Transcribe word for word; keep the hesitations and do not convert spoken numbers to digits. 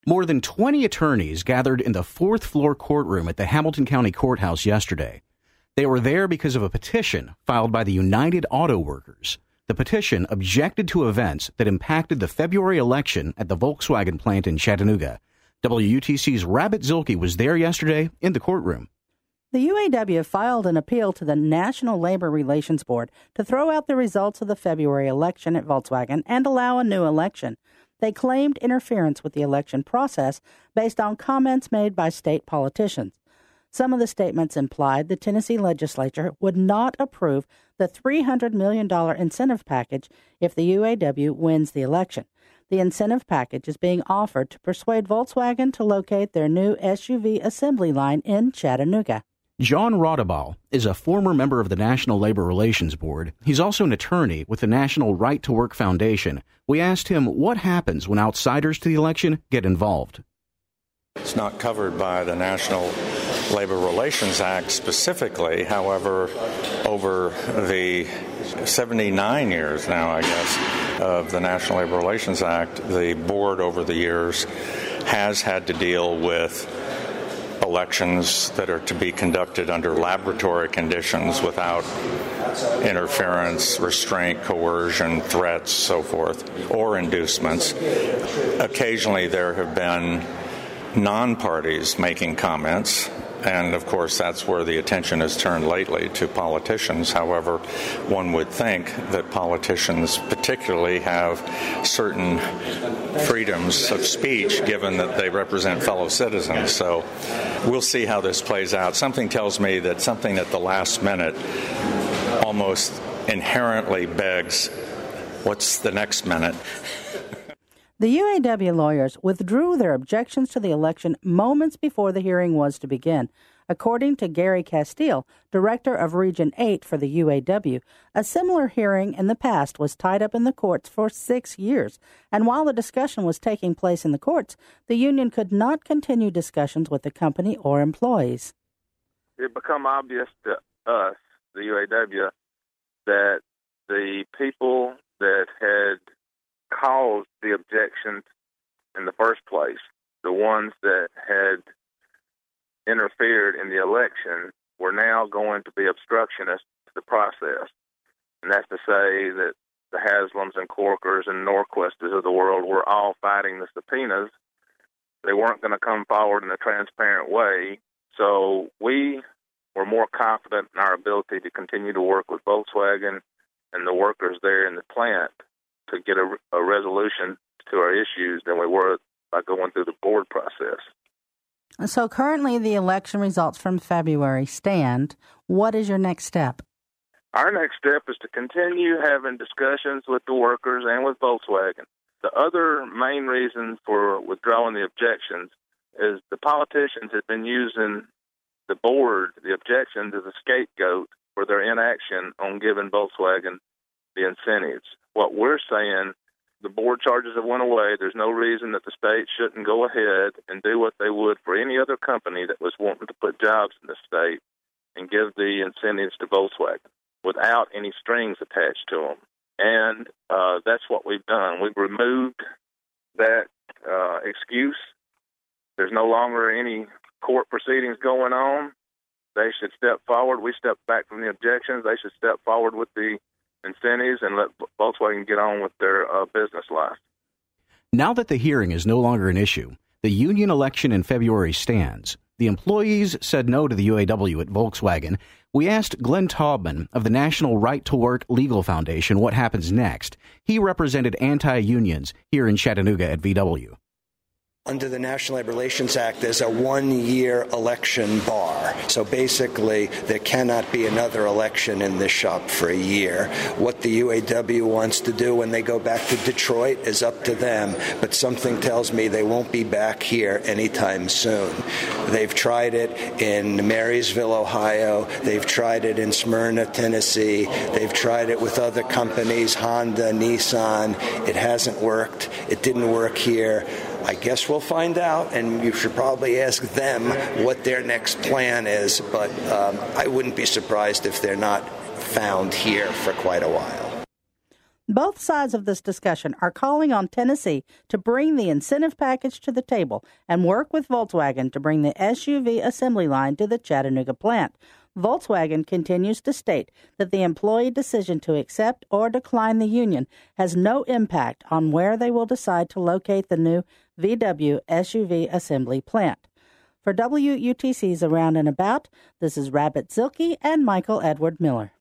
More than twenty attorneys gathered in the fourth floor courtroom at the Hamilton County Courthouse yesterday. They were there because of a petition filed by the United Auto Workers. The petition objected to events that impacted the February election at the Volkswagen plant in Chattanooga. W U T C's Rabbit Zilke was there yesterday in the courtroom. The U A W filed an appeal to the National Labor Relations Board to throw out the results of the February election at Volkswagen and allow a new election. They claimed interference with the election process based on comments made by state politicians. Some of the statements implied the Tennessee legislature would not approve the three hundred million dollars incentive package if the U A W wins the election. The incentive package is being offered to persuade Volkswagen to locate their new S U V assembly line in Chattanooga. John Rodabaugh is a former member of the National Labor Relations Board. He's also an attorney with the National Right to Work Foundation. We asked him what happens when outsiders to the election get involved. It's not covered by the National Labor Relations Act specifically. However, over the seventy-nine years now, I guess, of the National Labor Relations Act, the board over the years has had to deal with elections that are to be conducted under laboratory conditions without interference, restraint, coercion, threats, so forth, or inducements. Occasionally there have been non-parties making comments, and of course that's where the attention has turned lately to politicians. However, one would think that politicians particularly have certain freedoms of speech given that they represent fellow citizens. So we'll see how this plays out. Something tells me that something at the last minute almost inherently begs, what's the next minute? The U A W lawyers withdrew their objections to the election moments before the hearing was to begin. According to Gary Castile, director of Region eight for the U A W, a similar hearing in the past was tied up in the courts for six years, and while the discussion was taking place in the courts, the union could not continue discussions with the company or employees. It became obvious to us, the U A W, that the people that had caused the objections in the first place, the ones that had interfered in the election, were now going to be obstructionists to the process. And that's to say that the Haslams and Corkers and Norquistes of the world were all fighting the subpoenas. They weren't going to come forward in a transparent way. So we were more confident in our ability to continue to work with Volkswagen and the workers there in the plant to get a, a resolution to our issues than we were by going through the board process. So currently the election results from February stand. What is your next step? Our next step is to continue having discussions with the workers and with Volkswagen. The other main reason for withdrawing the objections is the politicians have been using the board, the objections, as a scapegoat for their inaction on giving Volkswagen the incentives. What we're saying, the board charges have went away. There's no reason that the state shouldn't go ahead and do what they would for any other company that was wanting to put jobs in the state and give the incentives to Volkswagen without any strings attached to them. And uh, that's what we've done. We've removed that uh, excuse. There's no longer any court proceedings going on. They should step forward. We step back from the objections. They should step forward with the incentives and let Volkswagen get on with their uh, business life. Now that the hearing is no longer an issue, the union election in February stands. The employees said no to the U A W at Volkswagen. We asked Glenn Taubman of the National Right to Work Legal Foundation what happens next. He represented anti-unions here in Chattanooga at V W. Under the National Labor Relations Act, there's a one-year election bar. So basically, there cannot be another election in this shop for a year. What the U A W wants to do when they go back to Detroit is up to them, but something tells me they won't be back here anytime soon. They've tried it in Marysville, Ohio. They've tried it in Smyrna, Tennessee. They've tried it with other companies, Honda, Nissan. It hasn't worked. It didn't work here. I guess we'll find out, and you should probably ask them what their next plan is, but um, I wouldn't be surprised if they're not found here for quite a while. Both sides of this discussion are calling on Tennessee to bring the incentive package to the table and work with Volkswagen to bring the S U V assembly line to the Chattanooga plant. Volkswagen continues to state that the employee decision to accept or decline the union has no impact on where they will decide to locate the new V W S U V assembly plant. For W U T C's Around and About, this is Rabbit Zilke and Michael Edward Miller.